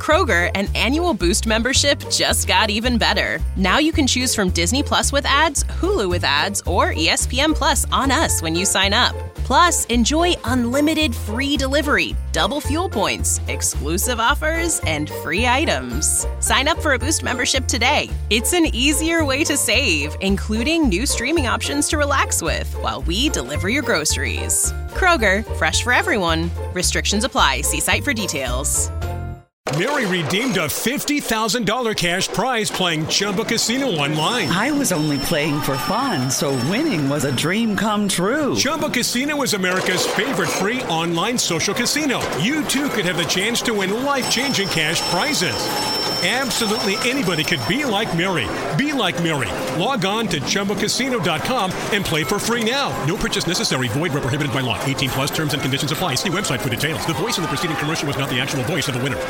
Kroger, an annual Boost membership just got even better. Now you can choose from Disney Plus with ads, Hulu with ads, or ESPN Plus on us when you sign up. Plus, enjoy unlimited free delivery, double fuel points, exclusive offers, and free items. Sign up for a Boost membership today. It's an easier way to save, including new streaming options to relax with while we deliver your groceries. Kroger, fresh for everyone. Restrictions apply. See site for details. Mary redeemed a $50,000 cash prize playing Chumba Casino online. I was only playing for fun, so winning was a dream come true. Chumba Casino is America's favorite free online social casino. You, too, could have the chance to win life-changing cash prizes. Absolutely anybody could be like Mary. Be like Mary. Log on to ChumbaCasino.com and play for free now. No purchase necessary. Void where prohibited by law. 18 plus terms and conditions apply. See website for details. The voice of the preceding commercial was not the actual voice of the winner.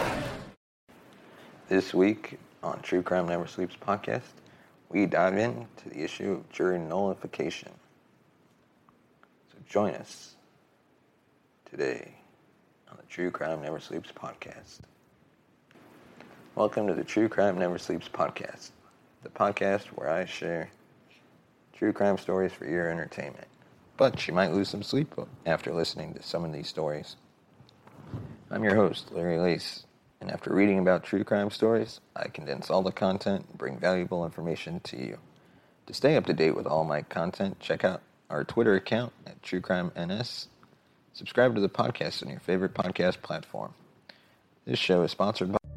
This week on True Crime Never Sleeps podcast, we dive into the issue of jury nullification. So join us today on the True Crime Never Sleeps podcast. Welcome to the True Crime Never Sleeps podcast, the podcast where I share true crime stories for your entertainment. But you might lose some sleep after listening to some of these stories. I'm your host, Larry Lace, and after reading about true crime stories, I condense all the content and bring valuable information to you. To stay up to date with all my content, check out our Twitter account at TrueCrimeNS. Subscribe to the podcast on your favorite podcast platform. This show is sponsored by...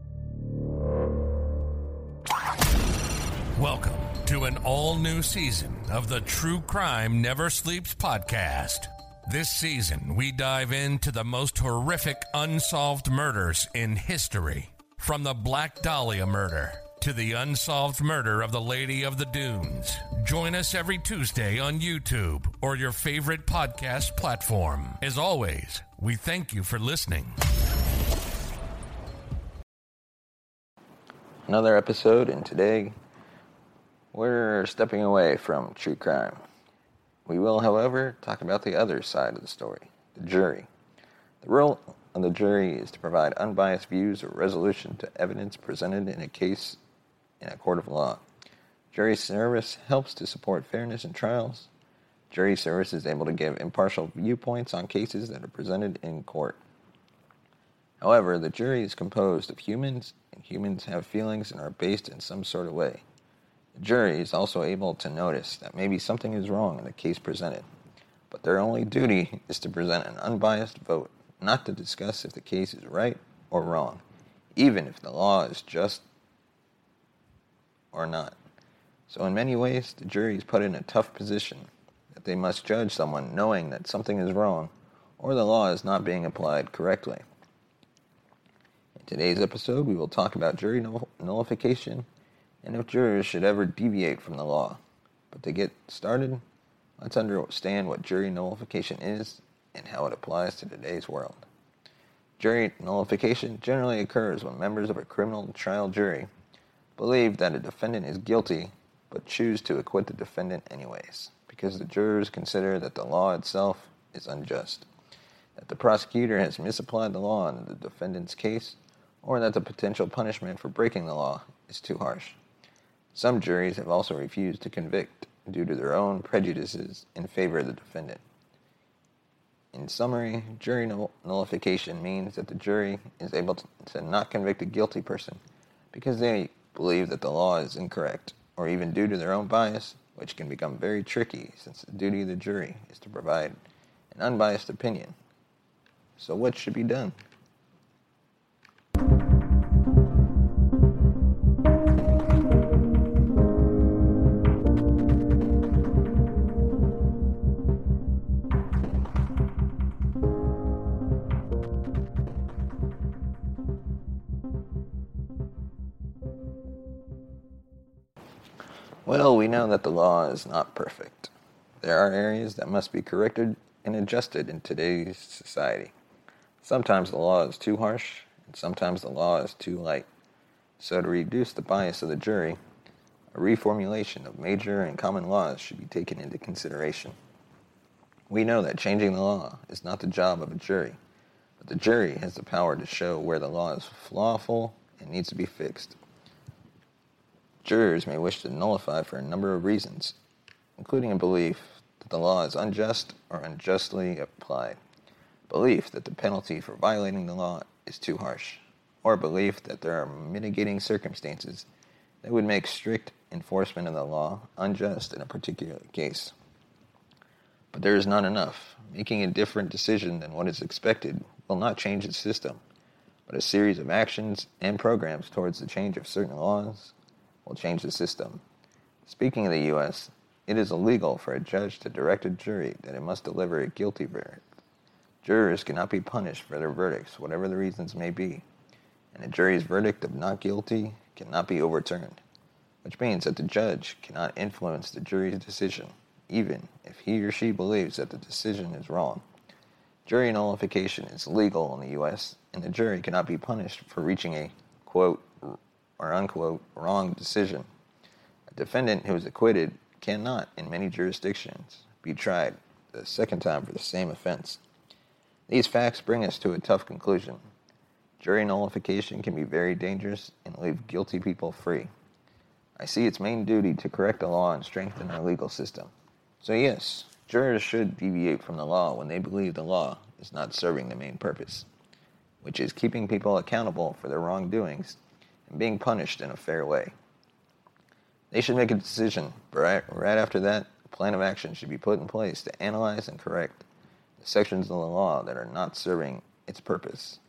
Welcome to an all-new season of the True Crime Never Sleeps podcast. This season, we dive into the most horrific unsolved murders in history. From the Black Dahlia murder to the unsolved murder of the Lady of the Dunes. Join us every Tuesday on YouTube or your favorite podcast platform. As always, we thank you for listening. Another episode, and today we're stepping away from true crime. We will, however, talk about the other side of the story, the jury. The role of the jury is to provide unbiased views or resolution to evidence presented in a case in a court of law. Jury service helps to support fairness in trials. Jury service is able to give impartial viewpoints on cases that are presented in court. However, the jury is composed of humans, and humans have feelings and are based in some sort of way. The jury is also able to notice that maybe something is wrong in the case presented, but their only duty is to present an unbiased vote, not to discuss if the case is right or wrong, even if the law is just or not. So in many ways, the jury is put in a tough position that they must judge someone knowing that something is wrong or the law is not being applied correctly. In today's episode, we will talk about jury nullification and if jurors should ever deviate from the law. But to get started, let's understand what jury nullification is and how it applies to today's world. Jury nullification generally occurs when members of a criminal trial jury believe that a defendant is guilty but choose to acquit the defendant anyways, because the jurors consider that the law itself is unjust, that the prosecutor has misapplied the law in the defendant's case, or that the potential punishment for breaking the law is too harsh. Some juries have also refused to convict due to their own prejudices in favor of the defendant. In summary, jury nullification means that the jury is able to not convict a guilty person because they believe that the law is incorrect, or even due to their own bias, which can become very tricky since the duty of the jury is to provide an unbiased opinion. So what should be done? Well, we know that the law is not perfect. There are areas that must be corrected and adjusted in today's society. Sometimes the law is too harsh, and sometimes the law is too light. So to reduce the bias of the jury, a reformulation of major and common laws should be taken into consideration. We know that changing the law is not the job of a jury, but the jury has the power to show where the law is lawful and needs to be fixed. Jurors may wish to nullify for a number of reasons, including a belief that the law is unjust or unjustly applied, belief that the penalty for violating the law is too harsh, or belief that there are mitigating circumstances that would make strict enforcement of the law unjust in a particular case. But there is not enough. Making a different decision than what is expected will not change the system, but a series of actions and programs towards the change of certain laws will change the system. Speaking of the U.S., it is illegal for a judge to direct a jury that it must deliver a guilty verdict. Jurors cannot be punished for their verdicts, whatever the reasons may be, and a jury's verdict of not guilty cannot be overturned, which means that the judge cannot influence the jury's decision, even if he or she believes that the decision is wrong. Jury nullification is legal in the U.S., and the jury cannot be punished for reaching a, quote, or unquote, wrong decision. A defendant who is acquitted cannot, in many jurisdictions, be tried the second time for the same offense. These facts bring us to a tough conclusion. Jury nullification can be very dangerous and leave guilty people free. I see its main duty to correct the law and strengthen our legal system. So yes, jurors should deviate from the law when they believe the law is not serving the main purpose, which is keeping people accountable for their wrongdoings and being punished in a fair way. They should make a decision, but right after that, a plan of action should be put in place to analyze and correct the sections of the law that are not serving its purpose.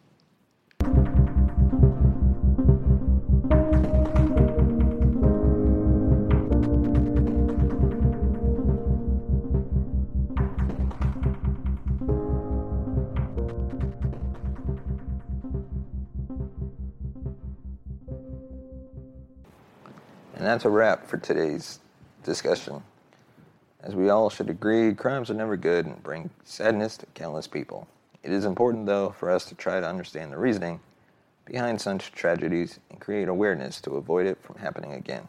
And that's a wrap for today's discussion. As we all should agree, crimes are never good and bring sadness to countless people. It is important, though, for us to try to understand the reasoning behind such tragedies and create awareness to avoid it from happening again.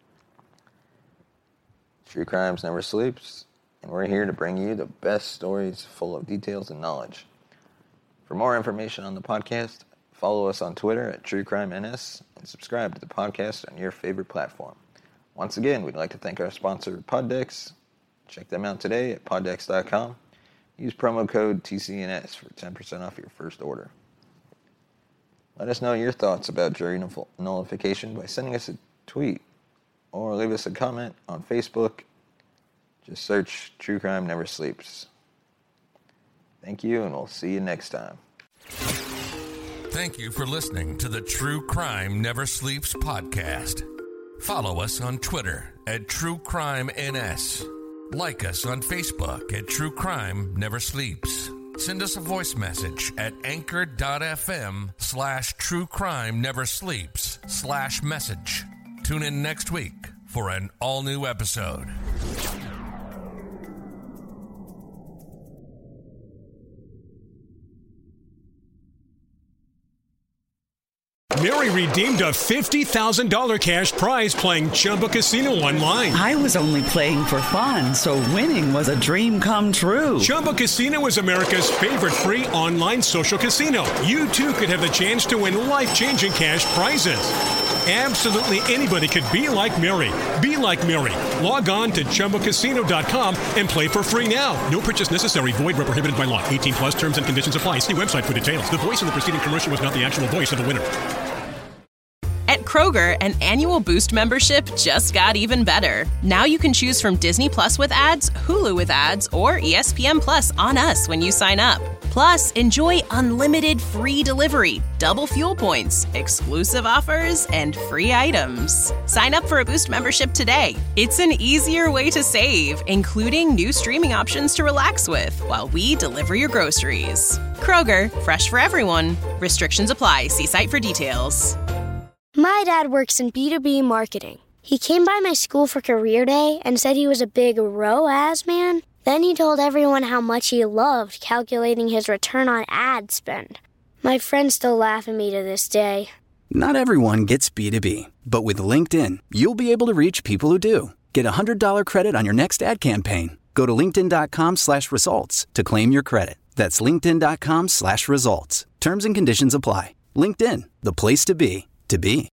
True Crimes Never Sleeps, and we're here to bring you the best stories full of details and knowledge. For more information on the podcast, follow us on Twitter at TrueCrimeNS and subscribe to the podcast on your favorite platform. Once again, we'd like to thank our sponsor, Poddex. Check them out today at poddex.com. Use promo code TCNS for 10% off your first order. Let us know your thoughts about jury nullification by sending us a tweet or leave us a comment on Facebook. Just search True Crime Never Sleeps. Thank you, and we'll see you next time. Thank you for listening to the True Crime Never Sleeps podcast. Follow us on Twitter at TrueCrimeNS. Like us on Facebook at True Crime Never Sleeps. Send us a voice message at anchor.fm/TrueCrimeNeverSleeps/message. Tune in next week for an all-new episode. Mary redeemed a $50,000 cash prize playing Chumba Casino online. I was only playing for fun, so winning was a dream come true. Chumba Casino is America's favorite free online social casino. You, too, could have the chance to win life-changing cash prizes. Absolutely anybody could be like Mary. Be like Mary. Log on to ChumbaCasino.com and play for free now. No purchase necessary. Void where prohibited by law. 18 plus terms and conditions apply. See website for details. The voice in the preceding commercial was not the actual voice of the winner. At Kroger, an annual Boost membership just got even better. Now you can choose from Disney Plus with ads, Hulu with ads, or ESPN Plus on us when you sign up. Plus, enjoy unlimited free delivery, double fuel points, exclusive offers, and free items. Sign up for a Boost membership today. It's an easier way to save, including new streaming options to relax with while we deliver your groceries. Kroger, fresh for everyone. Restrictions apply. See site for details. My dad works in B2B marketing. He came by my school for career day and said he was a big ROAS man. Then he told everyone how much he loved calculating his return on ad spend. My friends still laugh at me to this day. Not everyone gets B2B, but with LinkedIn, you'll be able to reach people who do. Get $100 credit on your next ad campaign. Go to linkedin.com/results to claim your credit. That's linkedin.com/results. Terms and conditions apply. LinkedIn, the place to be, to be.